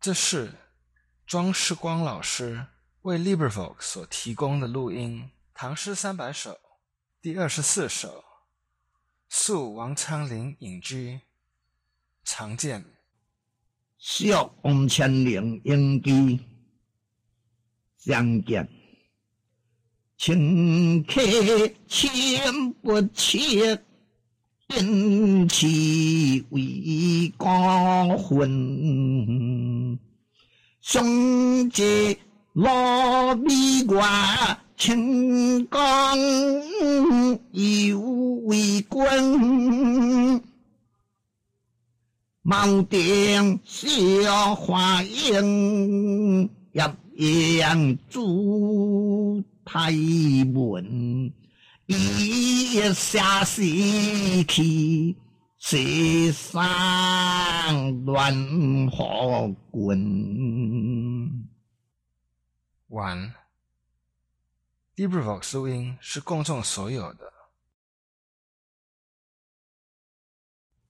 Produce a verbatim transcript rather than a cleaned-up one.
这是庄世光老师为 LibriVox 所提供的录音，唐诗三百首第二十四首，宿王昌龄隐居。常见。 宿王昌龄隐居，常见。清客千不切，因其为孤魂。相借罗米外，清江犹为君。茅店小花影，夜宴烛台门。一下西去，西上乱河滚。 完。LibriVox 录音是公众所有的，